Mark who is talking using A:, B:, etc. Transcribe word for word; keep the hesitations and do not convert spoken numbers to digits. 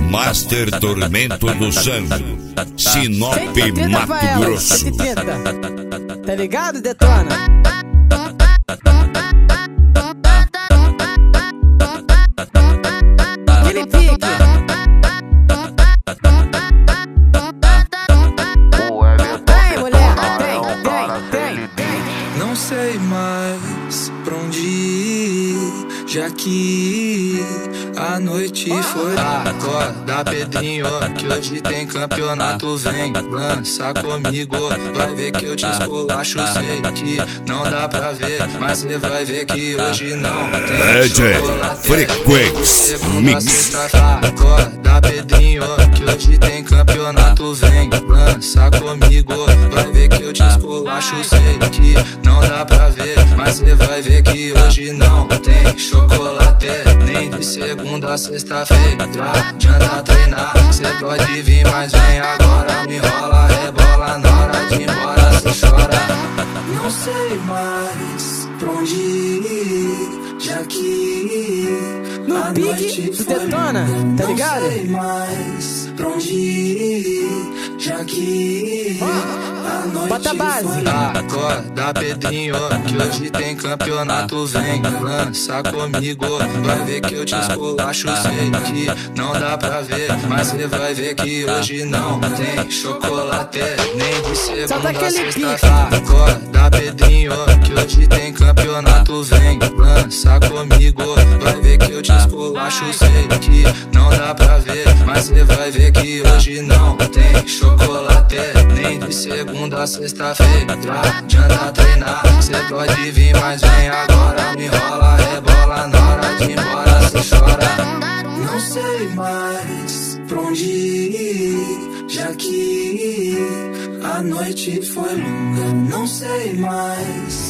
A: Master Tormento do Santo, Sinop, Mato Grosso.
B: cento e trinta, tá ligado, Detona? Aquele pique. Vem, mulher, vem, vem, vem.
C: Não sei mais pra onde ir, já que a noite foi. Acorda, Pedrinho, que hoje tem campeonato. Vem, lança comigo, vai ver que eu te esculacho. Sei que não dá pra ver, mas cê vai ver que hoje não tem chocolate.
A: Frequência Mix.
C: Acorda, Pedrinho, que hoje tem campeonato. Vem, lança comigo, vai ver que eu te esculacho. Sei que não dá pra ver, mas cê vai ver que hoje não tem chocolate. Nem de segunda a sexta-feira adianta treinar. Cê pode vir, mas vem agora. Me rola, rebola, na hora de ir embora cê chora. Não sei mais pra onde ir, já que
B: No
C: a
B: pique
C: noite
B: do
C: foi
B: Detona,
C: longa.
B: tá ligado?
C: Não sei mais pra onde ir, já que a noite
B: Bota a base.
C: foi longa. Acorda, Pedrinho, que hoje tem campeonato. Vem, lança comigo, vai ver que eu te esculacho. Sei que não dá pra ver, mas cê vai ver que hoje não tem chocolate. Nem de segunda a sexta-feira. Acorda, Pedrinho, que hoje tem campeonato. Vem, lança comigo, vai ver que eu te esculacho. Sei que não dá pra ver, mas cê vai ver que hoje não tem chocolate. Nem de segunda a sexta-feira adianta treinar. Cê pode vir, mas vem agora. Me rola, rebola, na hora de ir embora cê chora. Não sei mais pra onde ir, já que a noite foi longa. Não sei mais